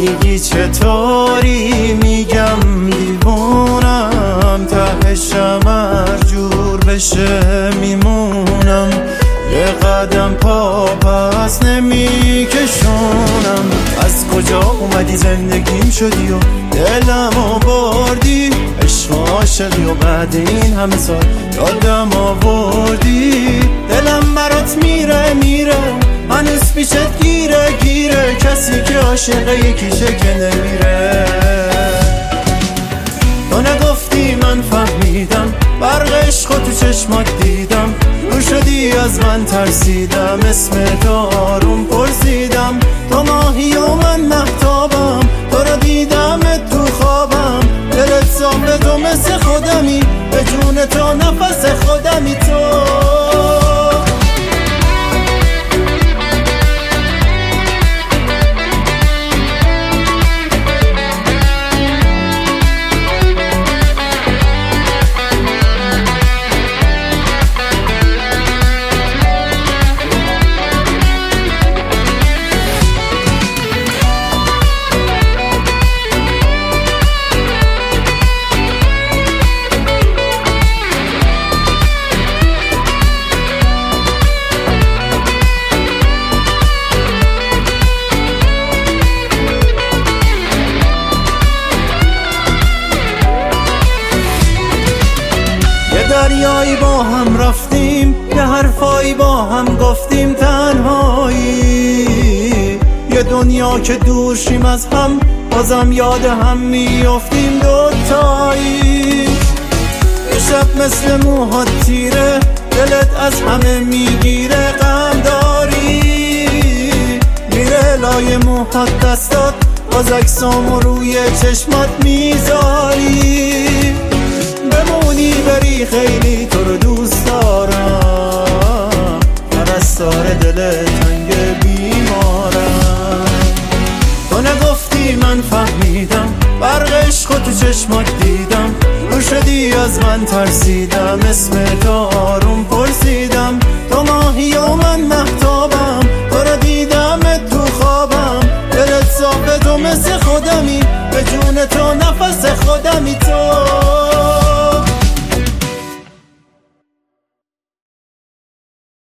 میگی چطوری، میگم دیوونم، تهشم هر جور بشه میمونم، یه قدم پا پس نمیکشونم. از کجا اومدی زندگیم شدی و دلمو بردی، عشق عاشقی و بعد این همه سال یادم آوردی. دلم برات میره هنوز پیشت گیره، کسی که عاشق یکیشه که نمیره. تو نگفتی من فهمیدم، برق عشق تو چشمات دیدم، رو شدی از من ترسیدم، اسم تو آروم پرسیدم. تو ماهی و من مهتابم، تو رو دیدم تو خوابم، دلت صاف تو مثل خودمی، به جون تو نفس خودمی تو. دریایی با هم رفتیم، یه حرفایی با هم گفتیم، تنهایی یه دنیا که دور شیم از هم، بازم یاد هم میافتیم دوتایی. یه شب مثل موهات تیره، دلت از همه میگیره، غم داری میره لای موهات دستات، باز عکسامو روی چشمات میذاری. بمونی بری خیلی تو رو دوست دارم، پرستار دل تنگ بیمارم. تو نگفتی من فهمیدم، برق عشق تو چشمات دیدم، رو شدی از من ترسیدم، اسم